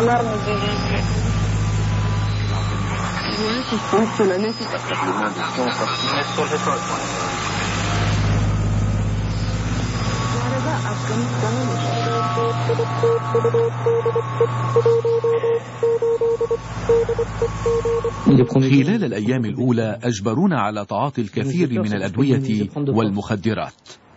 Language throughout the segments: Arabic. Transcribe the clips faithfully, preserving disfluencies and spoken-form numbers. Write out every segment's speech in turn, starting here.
خلال الأيام الأولى أجبرونا على تعاطي الكثير من الأدوية والمخدرات.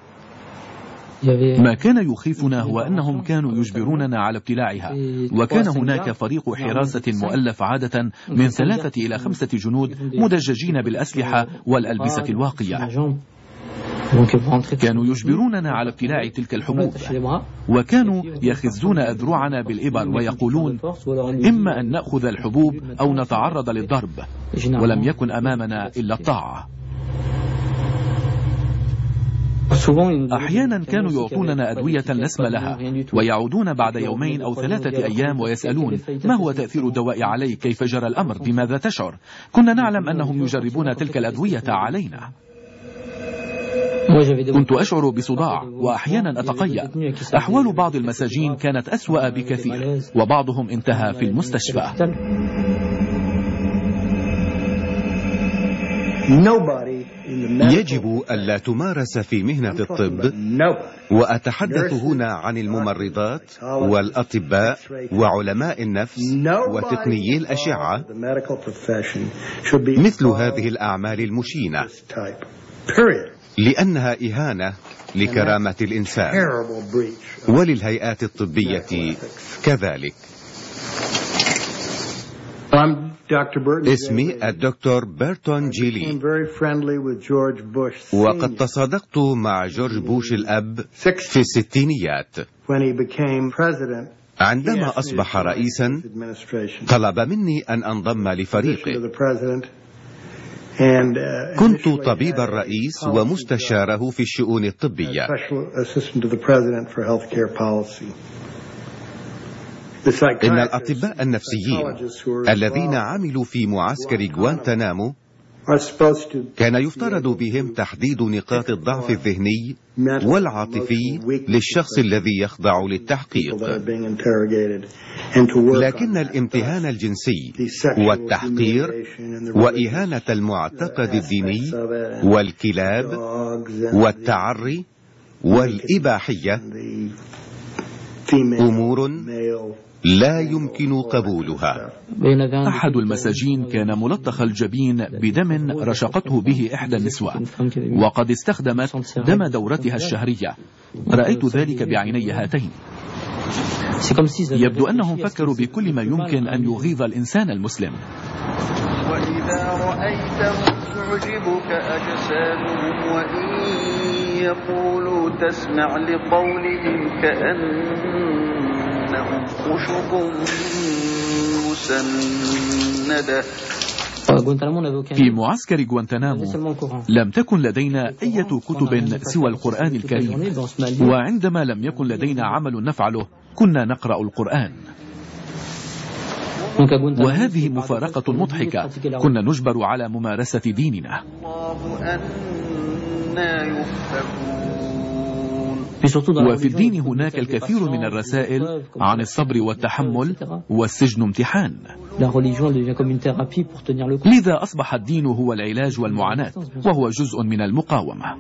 ما كان يخيفنا هو أنهم كانوا يجبروننا على ابتلاعها، وكان هناك فريق حراسة مؤلف عادة من ثلاثة إلى خمسة جنود مدججين بالأسلحة والألبسة الواقية. كانوا يجبروننا على ابتلاع تلك الحبوب، وكانوا يخزون أذرعنا بالإبر ويقولون إما أن نأخذ الحبوب أو نتعرض للضرب، ولم يكن أمامنا إلا الطاعة. أحيانا كانوا يعطوننا أدوية لا اسم لها، ويعودون بعد يومين أو ثلاثة أيام ويسألون ما هو تأثير الدواء عليك، كيف جرى الأمر، بماذا تشعر. كنا نعلم أنهم يجربون تلك الأدوية علينا. كنت أشعر بصداع وأحيانا أتقيأ. أحوال بعض المساجين كانت أسوأ بكثير، وبعضهم انتهى في المستشفى. يجب ألا تمارس في مهنة الطب، وأتحدث هنا عن الممرضات والأطباء وعلماء النفس وتقنيي الأشعة، مثل هذه الأعمال المشينة، لأنها إهانة لكرامة الإنسان، وللهيئات الطبية كذلك. اسمي الدكتور بيرتون جيلي، وقد تصادقت مع جورج بوش الأب في الستينيات. عندما أصبح رئيسا طلب مني أن أنضم لفريقه. كنت طبيب الرئيس ومستشاره في الشؤون الطبية. إن الأطباء النفسيين الذين عملوا في معسكر غوانتنامو كان يفترض بهم تحديد نقاط الضعف الذهني والعاطفي للشخص الذي يخضع للتحقيق، لكن الامتهان الجنسي والتحقير وإهانة المعتقد الديني والكلاب والتعري والإباحية أمور لا يمكن قبولها. أحد المساجين كان ملطخ الجبين بدم رشقته به إحدى النسوة، وقد استخدمت دم دورتها الشهرية. رأيت ذلك بعيني هاتين. يبدو أنهم فكروا بكل ما يمكن أن يغيظ الإنسان المسلم. وإذا رأيتهم تعجبك أجسامهم وإن يقولوا تسمع لقولهم كأنهم خشب مسندة. في معسكر غوانتنامو لم تكن لدينا أي كتب سوى القرآن الكريم، وعندما لم يكن لدينا عمل نفعله كنا نقرأ القرآن. وهذه مفارقة مضحكة، كنا نجبر على ممارسة ديننا. وفي الدين هناك الكثير من الرسائل عن الصبر والتحمل، والسجن امتحان. لذا أصبح الدين هو العلاج والمعاناة، وهو جزء من المقاومة.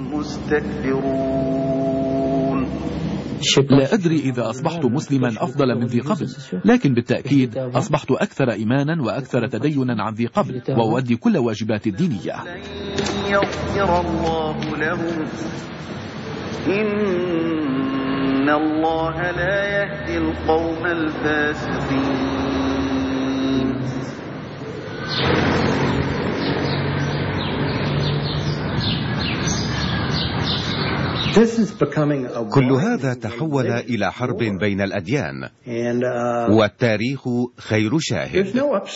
لا أدري إذا أصبحت مسلما أفضل من ذي قبل، لكن بالتأكيد أصبحت أكثر إيمانا وأكثر تدينا عن ذي قبل، وأؤدي كل واجبات الدينية. يغفر الله لهم إن الله لا يهدي القوم الفاسقين. كل هذا تحول إلى حرب بين الأديان، والتاريخ خير شاهد.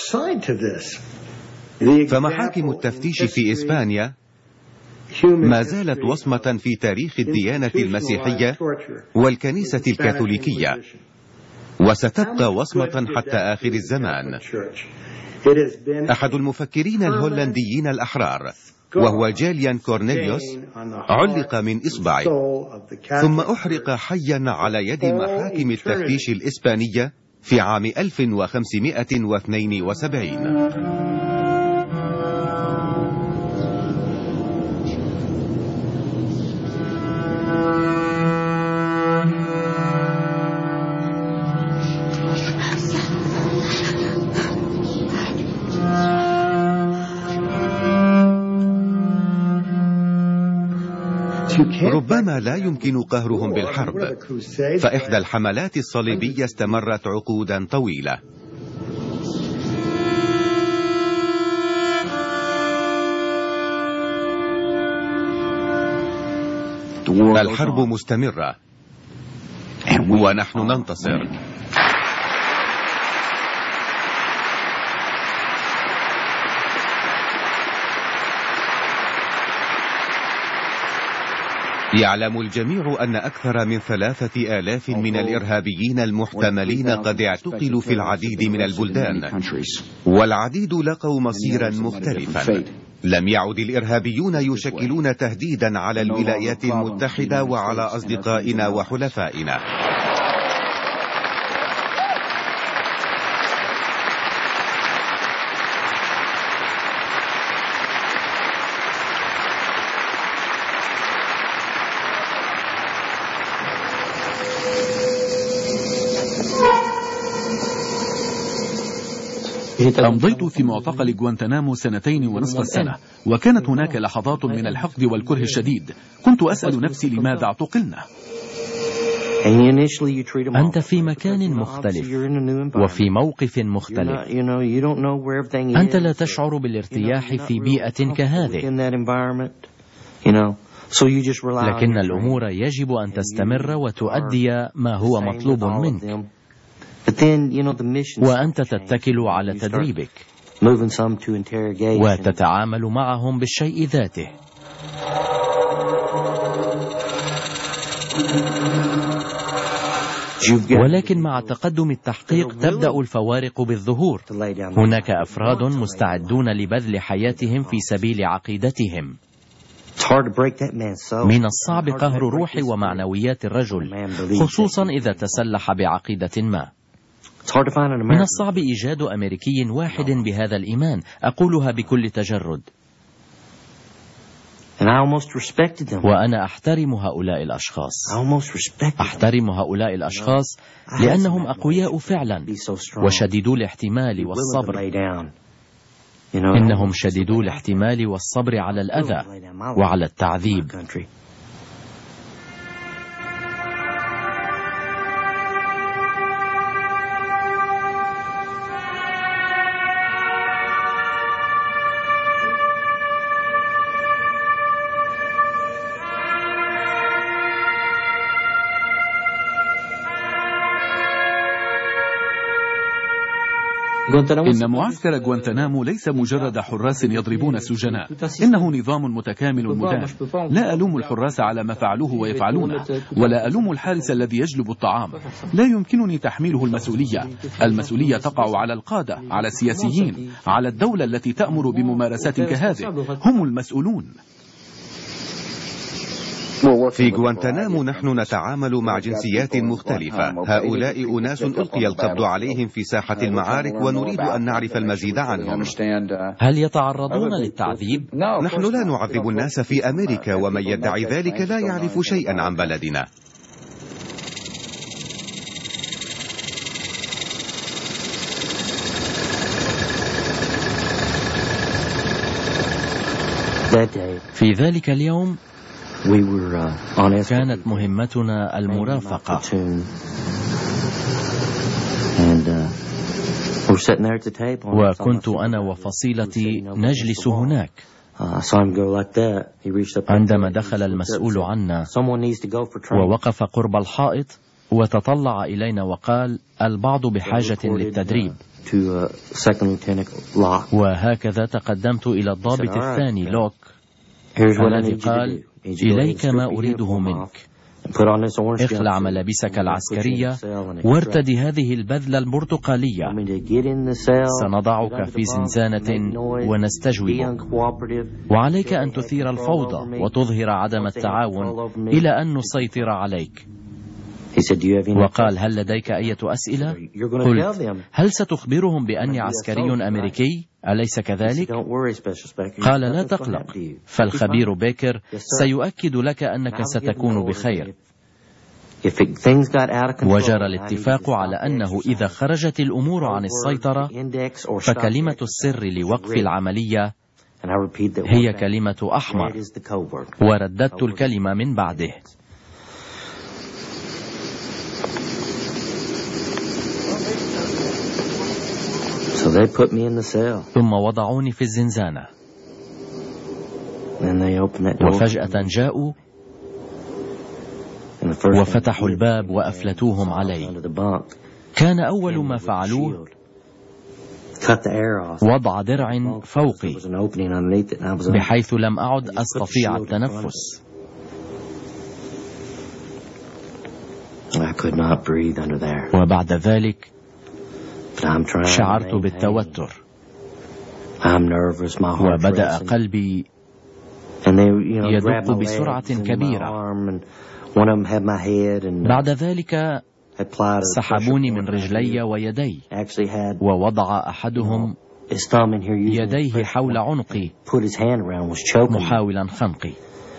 فمحاكم التفتيش في إسبانيا ما زالت وصمة في تاريخ الديانة المسيحية والكنيسة الكاثوليكية، وستبقى وصمة حتى آخر الزمان. أحد المفكرين الهولنديين الأحرار وهو جاليان كورنيليوس علق من إصبعه، ثم أحرق حيا على يد محاكم التفتيش الإسبانية في عام ألف وخمسمائة واثنين وسبعين. ربما لا يمكن قهرهم بالحرب، فإحدى الحملات الصليبية استمرت عقودا طويلة. الحرب مستمرة ونحن ننتصر. يعلم الجميع أن أكثر من ثلاثة آلاف من الإرهابيين المحتملين قد اعتقلوا في العديد من البلدان، والعديد لقوا مصيرا مختلفا. لم يعد الإرهابيون يشكلون تهديدا على الولايات المتحدة وعلى أصدقائنا وحلفائنا. أمضيت في معتقل غوانتنامو سنتين ونصف السنة، وكانت هناك لحظات من الحقد والكره الشديد. كنت أسأل نفسي لماذا اعتقلنا؟ أنت في مكان مختلف وفي موقف مختلف. أنت لا تشعر بالارتياح في بيئة كهذه، لكن الأمور يجب أن تستمر وتؤدي ما هو مطلوب منك، وأنت تتكل على تدريبك وتتعامل معهم بالشيء ذاته. ولكن مع تقدم التحقيق تبدأ الفوارق بالظهور. هناك أفراد مستعدون لبذل حياتهم في سبيل عقيدتهم. من الصعب قهر روح ومعنويات الرجل، خصوصا إذا تسلح بعقيدة ما. من الصعب إيجاد أمريكي واحد بهذا الإيمان، أقولها بكل تجرد. وأنا أحترم هؤلاء الأشخاص. أحترم هؤلاء الأشخاص لأنهم أقوياء فعلا وشديدو الاحتمال والصبر. إنهم شديدو الاحتمال والصبر على الأذى وعلى التعذيب. إن معسكر غوانتنامو ليس مجرد حراس يضربون السجناء، إنه نظام متكامل مدان. لا ألوم الحراس على ما فعلوه ويفعلونه، ولا ألوم الحارس الذي يجلب الطعام. لا يمكنني تحميله المسؤولية. المسؤولية تقع على القادة، على السياسيين، على الدولة التي تأمر بممارسات كهذه. هم المسؤولون. في غوانتنامو نحن نتعامل مع جنسيات مختلفة. هؤلاء أناس ألقي القبض عليهم في ساحة المعارك، ونريد أن نعرف المزيد عنهم. هل يتعرضون للتعذيب؟ نحن لا نعذب الناس في أمريكا، ومن يدعي ذلك لا يعرف شيئا عن بلدنا. في ذلك اليوم كانت مهمتنا المرافقة، وكنت أنا وفصيلتي نجلس هناك. عندما دخل المسؤول عنا ووقف قرب الحائط وتطلع إلينا وقال: البعض بحاجة للتدريب. وهكذا تقدمت إلى الضابط الثاني لوك الذي قال: إليك ما أريده منك، اخلع ملابسك العسكرية وارتدي هذه البذلة البرتقالية، سنضعك في زنزانة ونستجوبك، وعليك أن تثير الفوضى وتظهر عدم التعاون إلى أن نسيطر عليك. وقال: هل لديك أي أسئلة؟ قلت: هل ستخبرهم بأني عسكري أمريكي؟ أليس كذلك؟ قال: لا تقلق، فالخبير بيكر سيؤكد لك أنك ستكون بخير. وجرى الاتفاق على أنه إذا خرجت الأمور عن السيطرة فكلمة السر لوقف العملية هي كلمة أحمر، ورددت الكلمة من بعده. ثم وضعوني في الزنزانة، وفجأة جاءوا وفتحوا الباب وأفلتوهم علي. كان أول ما فعلوه وضع درع فوقي بحيث لم أعد أستطيع التنفس. وبعد ذلك شعرت بالتوتر، وبدأ قلبي يدق بسرعة كبيرة. بعد ذلك سحبوني من رجلي ويدي، ووضع أحدهم يديه حول عنقي محاولا خنقي.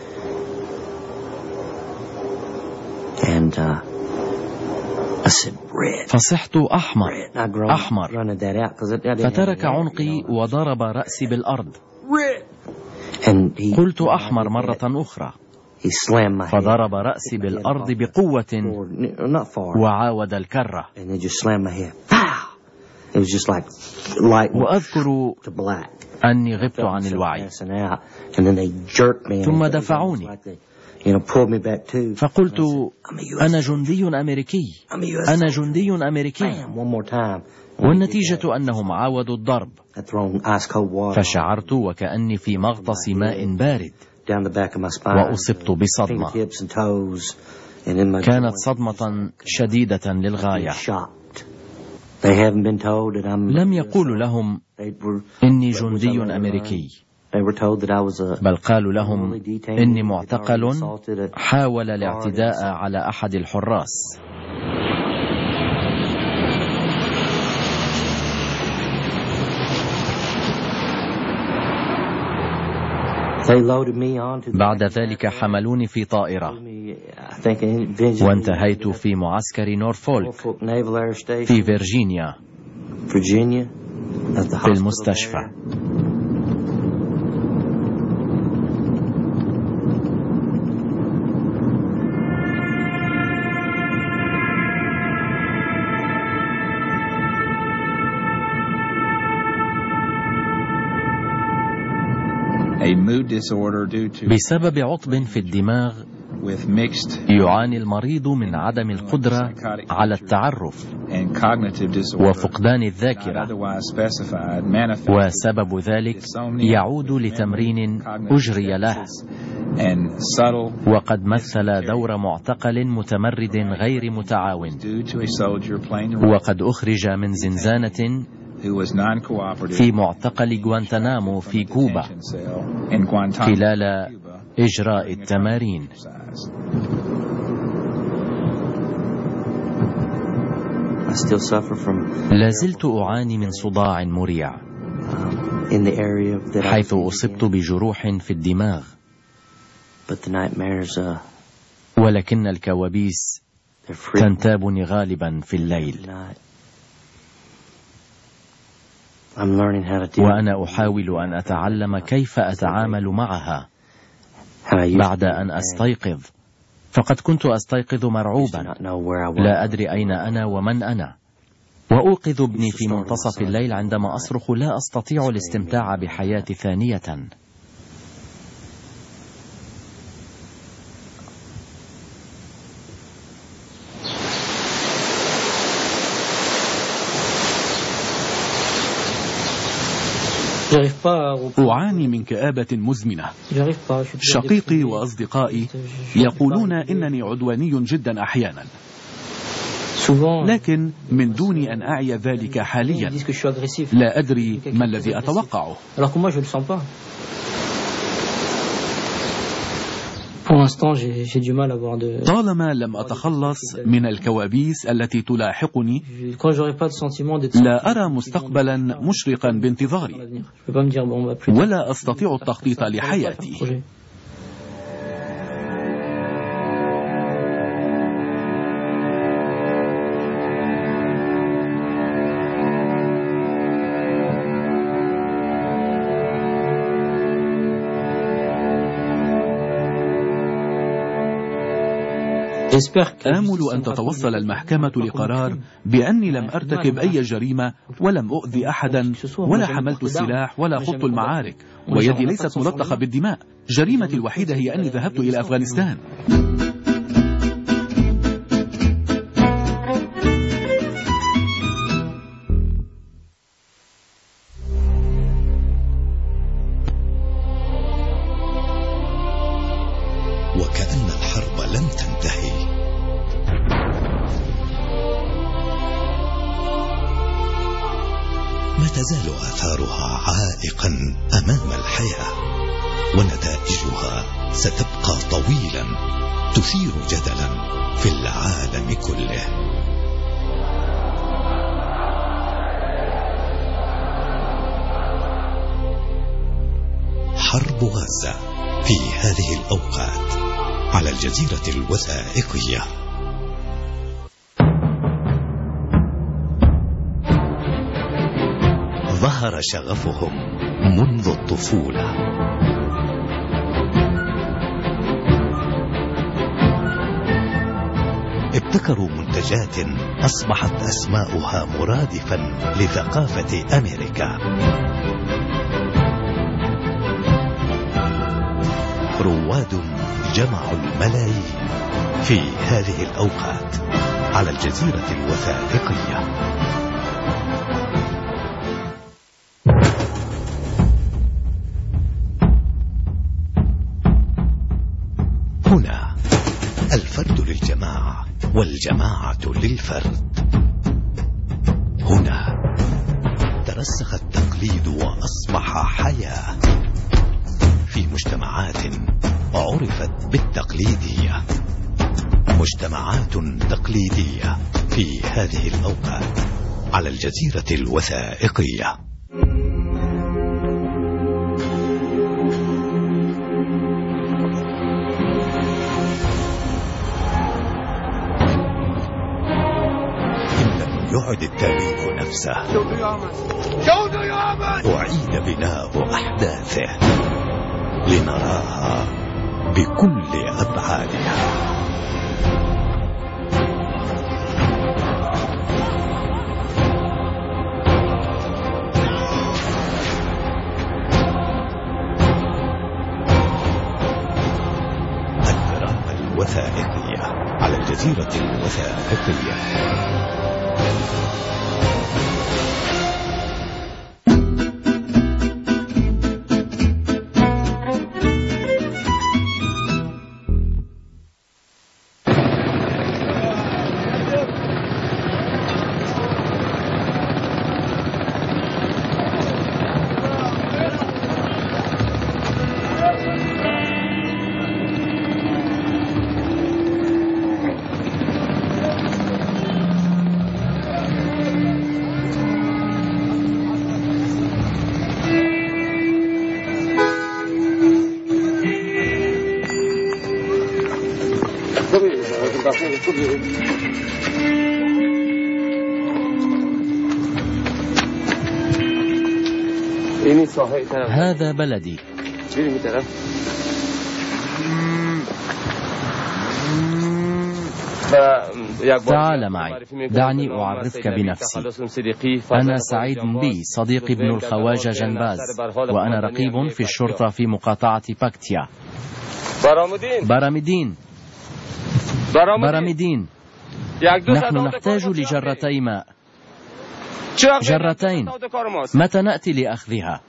فصحت: أحمر أحمر، فترك عنقي وضرب رأسي بالأرض. قلت: أحمر مرة أخرى، فضرب رأسي بالأرض بقوة وعاود الكرة. وأذكر أني غبت عن الوعي، ثم دفعوني، فقلت: أنا جندي أمريكي، أنا جندي أمريكي. والنتيجة أنهم عاودوا الضرب، فشعرت وكأني في مغطس ماء بارد، وأصبت بصدمة. كانت صدمة شديدة للغاية. لم يقولوا لهم إني جندي أمريكي، بل قالوا لهم إني معتقل حاول الاعتداء على أحد الحراس. بعد ذلك حملوني في طائرة، وانتهيت في معسكر نورفولك في فيرجينيا في المستشفى. بسبب عطب في الدماغ يعاني المريض من عدم القدرة على التعرف وفقدان الذاكرة، وسبب ذلك يعود لتمرين أجري له، وقد مثل دور معتقل متمرد غير متعاون، وقد أخرج من زنزانة في معتقل غوانتنامو في كوبا خلال إجراء التمارين. لا زلت أعاني من صداع مريع، حيث أصبت بجروح في الدماغ، ولكن الكوابيس تنتابني غالبا في الليل. وأنا أحاول أن أتعلم كيف أتعامل معها بعد أن أستيقظ، فقد كنت أستيقظ مرعوبا، لا أدري أين أنا ومن أنا، وأوقظ ابني في منتصف الليل عندما أصرخ: لا أستطيع الاستمتاع بحياتي ثانية. أعاني من كآبة مزمنة. شقيقي وأصدقائي يقولون إنني عدواني جدا أحيانا، لكن من دون أن أعي ذلك حاليا. لا أدري ما الذي أتوقعه. طالما لم أتخلص من الكوابيس التي تلاحقني، لا أرى مستقبلا مشرقا بانتظاري، ولا أستطيع التخطيط لحياتي. آمل أن تتوصل المحكمة لقرار بأني لم أرتكب أي جريمة، ولم أؤذي أحدا، ولا حملت السلاح، ولا خضت المعارك، ويدي ليست ملطخة بالدماء. جريمتي الوحيدة هي أني ذهبت إلى أفغانستان. وكأن الحرب لن تنتهي. ما تزال آثارها عائقا أمام الحياة، ونتائجها ستبقى طويلا تثير جدلا في العالم كله. حرب غزة في هذه الأوقات على الجزيرة الوثائقية. ظهر شغفهم منذ الطفولة. ابتكروا منتجات أصبحت أسماؤها مرادفا لثقافة أمريكا. رواد جمعوا الملايين في هذه الأوقات على الجزيرة الوثائقية. هنا الفرد للجماعة والجماعة للفرد. هنا ترسخ التقليد وأصبح حياة في مجتمعات عرفت بالتقليدية. مجتمعات تقليدية في هذه الأوقات على الجزيرة الوثائقية. إن لم يعد التاريخ نفسه، أعيد بناء أحداثه لنراها بكل أبعادها. الدراما الوثائقية على الجزيرة الوثائقية. هذا بلدي. تعال معي، دعني أعرفك بنفسي. أنا سعيد بي، صديقي ابن الخواجة جنباز، وأنا رقيب في الشرطة في مقاطعة باكتيا. برامدين برامدين نحن نحتاج لجرتي ماء. جرتين. متى نأتي لأخذها؟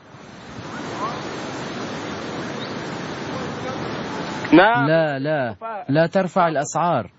لا لا لا ترفع الأسعار.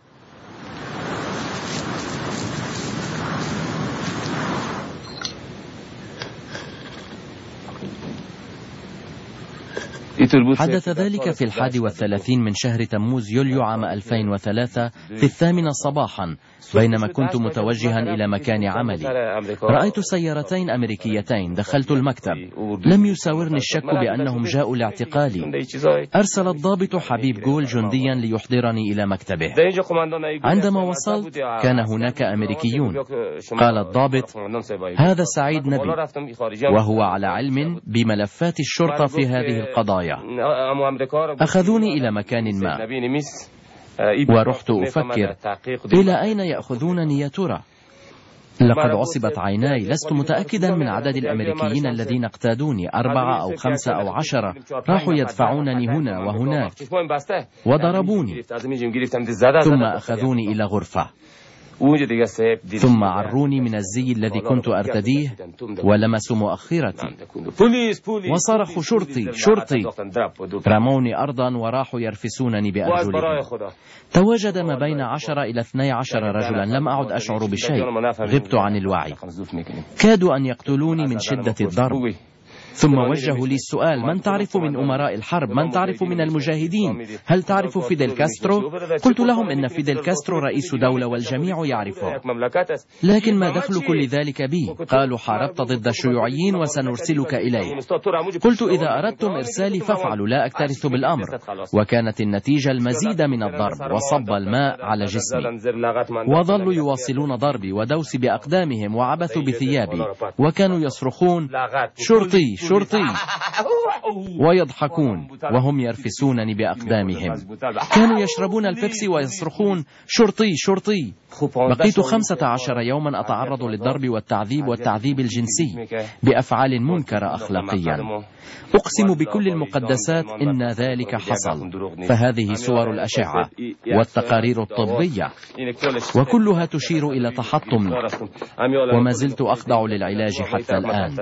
حدث ذلك في الحادي والثلاثين من شهر تموز يوليو عام ألفين وثلاثة في الثامنة صباحا، بينما كنت متوجها إلى مكان عملي. رأيت سيارتين أمريكيتين، دخلت المكتب، لم يساورني الشك بأنهم جاءوا لاعتقالي. أرسل الضابط حبيب جول جنديا ليحضرني إلى مكتبه. عندما وصلت كان هناك أمريكيون. قال الضابط: هذا سعيد نبي، وهو على علم بملفات الشرطة في هذه القضايا. أخذوني إلى مكان ما، ورحت أفكر إلى أين يأخذونني يا ترى؟ لقد عصبت عيناي، لست متأكدا من عدد الأمريكيين الذين اقتادوني، أربعة أو خمسة أو عشرة، راحوا يدفعونني هنا وهناك وضربوني، ثم أخذوني إلى غرفة، ثم عروني من الزي الذي كنت أرتديه ولمسوا مؤخرتي وصرخوا: شرطي شرطي! رموني أرضا وراحوا يرفسونني بأرجلهم. تواجد ما بين عشرة إلى اثني عشر رجلا، لم أعد أشعر بشيء، غبت عن الوعي، كادوا أن يقتلوني من شدة الضرب. ثم وجهوا لي السؤال: من تعرف من أمراء الحرب؟ من تعرف من المجاهدين؟ هل تعرف فيدل كاسترو؟ قلت لهم إن فيدل كاسترو رئيس دولة والجميع يعرفه، لكن ما دخل كل ذلك بي؟ قالوا: حاربت ضد الشيوعيين وسنرسلك إليه. قلت: إذا أردتم إرسالي فافعلوا، لا أكترث بالأمر. وكانت النتيجة المزيد من الضرب وصب الماء على جسمي، وظلوا يواصلون ضربي ودوسي بأقدامهم وعبثوا بثيابي، وكانوا يصرخون: شرطي شرطي، ويضحكون وهم يرفسونني بأقدامهم. كانوا يشربون البيبسي ويصرخون: شرطي شرطي. بقيت خمسة عشر يوما أتعرض للضرب والتعذيب والتعذيب الجنسي بأفعال منكرة أخلاقيا. أقسم بكل المقدسات إن ذلك حصل، فهذه صور الأشعة والتقارير الطبية، وكلها تشير إلى تحطم، وما زلت أخضع للعلاج حتى الآن.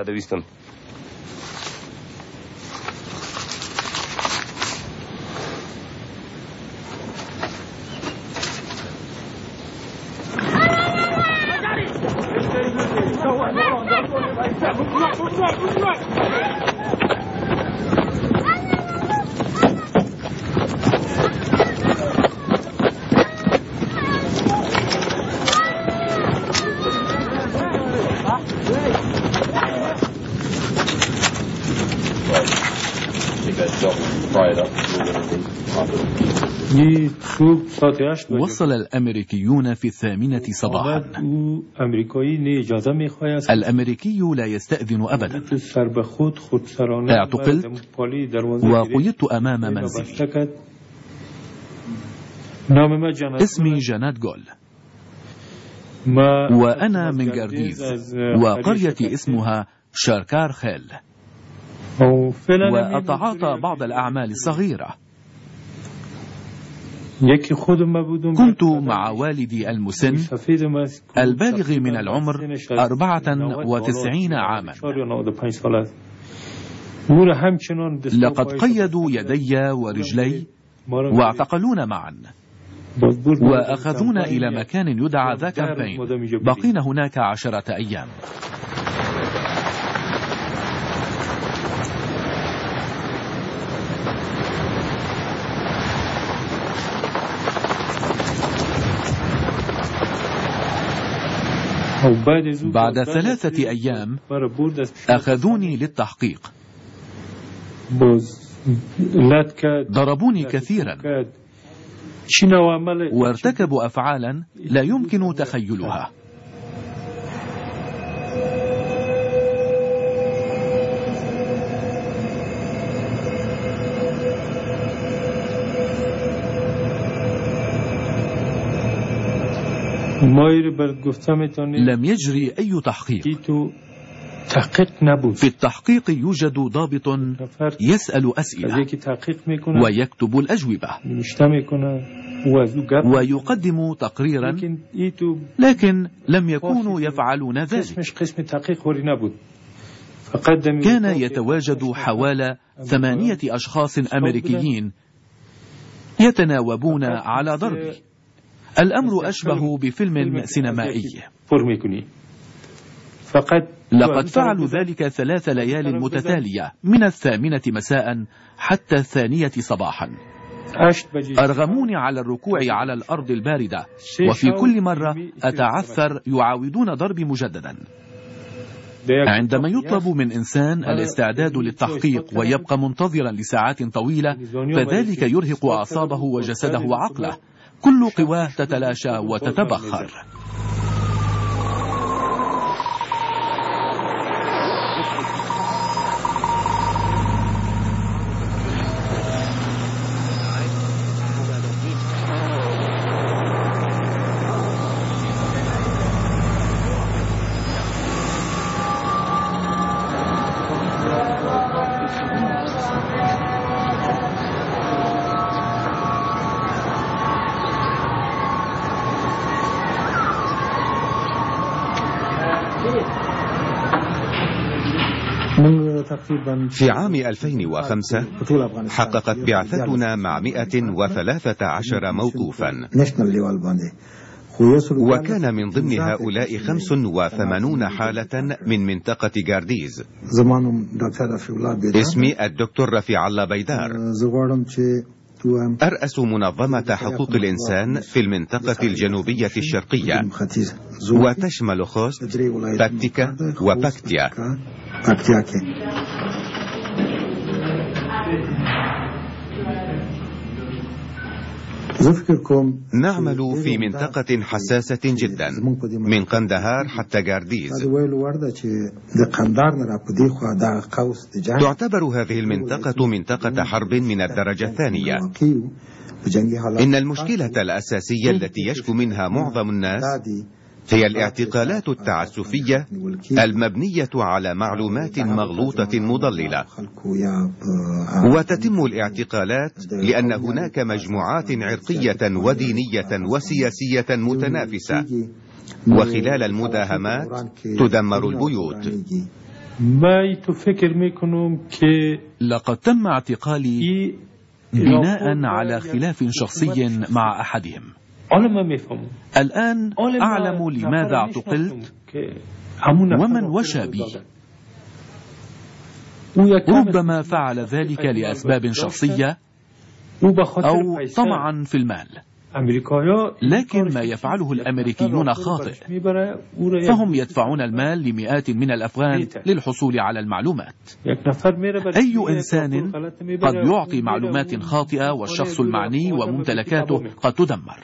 وصل الأمريكيون في الثامنة صباحا. الأمريكي لا يستأذن أبدا. اعتقلت وقيدت أمام منزلي. اسمي جانات جول، وأنا من جارديز، وقريتي اسمها شاركار خيل، وأتعاطى بعض الأعمال الصغيرة. كنت مع والدي المسن البالغ من العمر أربعة وتسعين عاما. لقد قيدوا يدي ورجلي واعتقلونا معا، وأخذونا إلى مكان يدعى ذا كامبين. بقينا هناك عشرة أيام. بعد ثلاثة أيام أخذوني للتحقيق. ضربوني كثيرا وارتكبوا أفعالا لا يمكن تخيلها. لم يجري أي تحقيق. في التحقيق يوجد ضابط يسأل أسئلة ويكتب الأجوبة ويقدم تقريرا، لكن لم يكونوا يفعلون ذلك. كان يتواجد حوالي ثمانية أشخاص أمريكيين يتناوبون على ضربي. الأمر أشبه بفيلم سينمائي. لقد فعلوا ذلك ثلاث ليال متتالية من الثامنة مساء حتى الثانية صباحا. أرغموني على الركوع على الأرض الباردة، وفي كل مرة أتعثر يعاودون ضربي مجددا. عندما يطلب من إنسان الاستعداد للتحقيق ويبقى منتظرا لساعات طويلة، فذلك يرهق أعصابه وجسده وعقله. كل قواه تتلاشى وتتبخر. في عام ألفين وخمسة حققت بعثتنا مع مئة وثلاثة عشر موقوفا، وكان من ضمن هؤلاء خمس وثمانون حالة من منطقة جارديز. اسمي الدكتور رفيع الله بيدار، أرأس منظمة حقوق الإنسان في المنطقة الجنوبية الشرقية، وتشمل خوست، باكتيكا وباكتيا. نعمل في منطقة حساسة جدا من قندهار حتى جارديز. تعتبر هذه المنطقة منطقة حرب من الدرجة الثانية. إن المشكلة الأساسية التي يشكو منها معظم الناس هي الاعتقالات التعسفية المبنية على معلومات مغلوطة مضللة. وتتم الاعتقالات لأن هناك مجموعات عرقية ودينية وسياسية متنافسة، وخلال المداهمات تدمر البيوت. لقد تم اعتقالي بناء على خلاف شخصي مع أحدهم. الآن أعلم لماذا اعتقلت ومن وشى بي. ربما فعل ذلك لأسباب شخصية أو طمعا في المال، لكن ما يفعله الأمريكيون خاطئ، فهم يدفعون المال لمئات من الأفغان للحصول على المعلومات. أي إنسان قد يعطي معلومات خاطئة والشخص المعني وممتلكاته قد تدمر.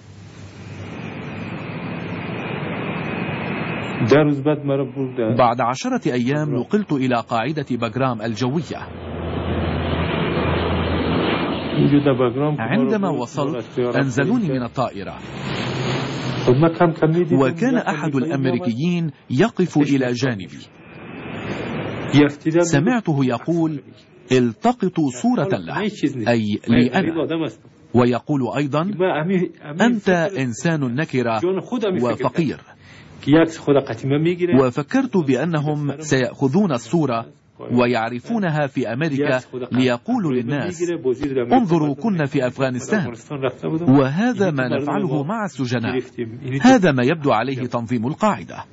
بعد عشرة أيام نقلت إلى قاعدة باغرام الجوية. عندما وصلت أنزلوني من الطائرة، وكان أحد الأمريكيين يقف إلى جانبي. سمعته يقول: التقطوا صورة له، أي لي أنا، ويقول أيضا: أنت إنسان نكرة وفقير. وفكرت بأنهم سيأخذون الصورة ويعرفونها في أمريكا ليقولوا للناس: انظروا، كنا في أفغانستان. وهذا ما نفعله مع السجناء. هذا ما يبدو عليه تنظيم القاعدة.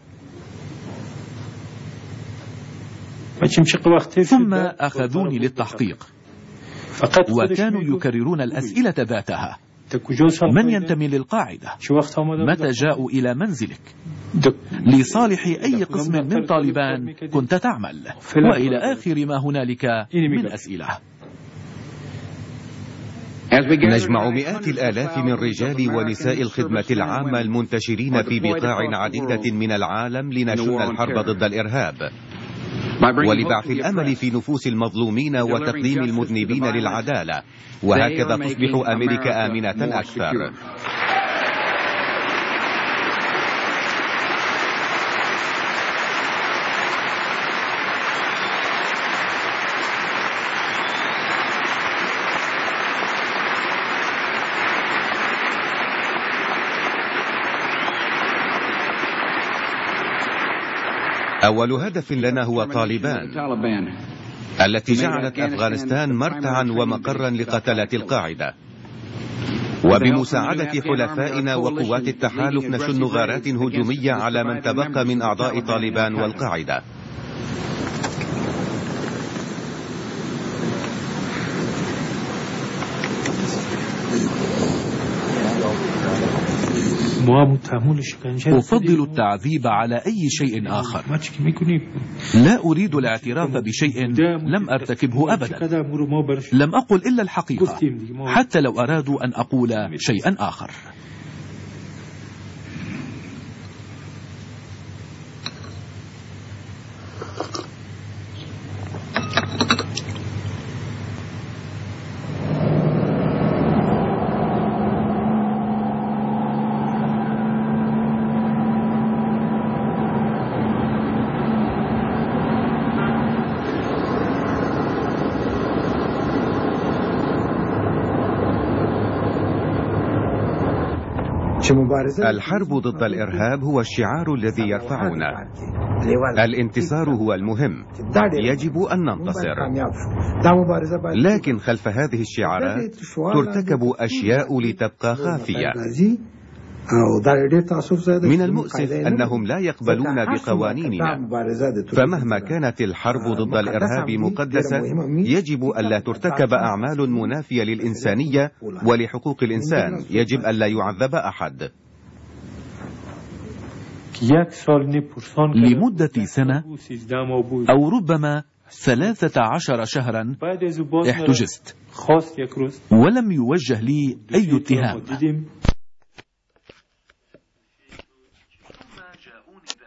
ثم أخذوني للتحقيق، وكانوا يكررون الأسئلة ذاتها: من ينتمي للقاعدة؟ متى جاءوا إلى منزلك؟ لصالح أي قسم من طالبان كنت تعمل؟ وإلى آخر ما هنالك من أسئلة. نجمع مئات الآلاف من رجال ونساء الخدمة العامة المنتشرين في بقاع عديدة من العالم لنشن الحرب ضد الإرهاب، ولبعث الأمل في نفوس المظلومين وتقديم المذنبين للعدالة، وهكذا تصبح أمريكا آمنة أكثر. أول هدف لنا هو طالبان، التي جعلت أفغانستان مرتعا ومقرا لقتلة القاعدة. وبمساعدة حلفائنا وقوات التحالف نشن غارات هجومية على من تبقى من أعضاء طالبان والقاعدة. أفضل التعذيب على أي شيء آخر. لا أريد الاعتراف بشيء لم أرتكبه أبدا. لم أقل إلا الحقيقة حتى لو أرادوا أن أقول شيئا آخر. الحرب ضد الإرهاب هو الشعار الذي يرفعنا. الانتصار هو المهم، يجب أن ننتصر. لكن خلف هذه الشعارات ترتكب أشياء لتبقى خافية. من المؤسف أنهم لا يقبلون بقوانيننا، فمهما كانت الحرب ضد الإرهاب مقدسة يجب ألا ترتكب أعمال منافية للإنسانية ولحقوق الإنسان. يجب ألا يعذب أحد. لمدة سنة أو ربما ثلاثة عشر شهرا احتجزت ولم يوجه لي أي اتهام.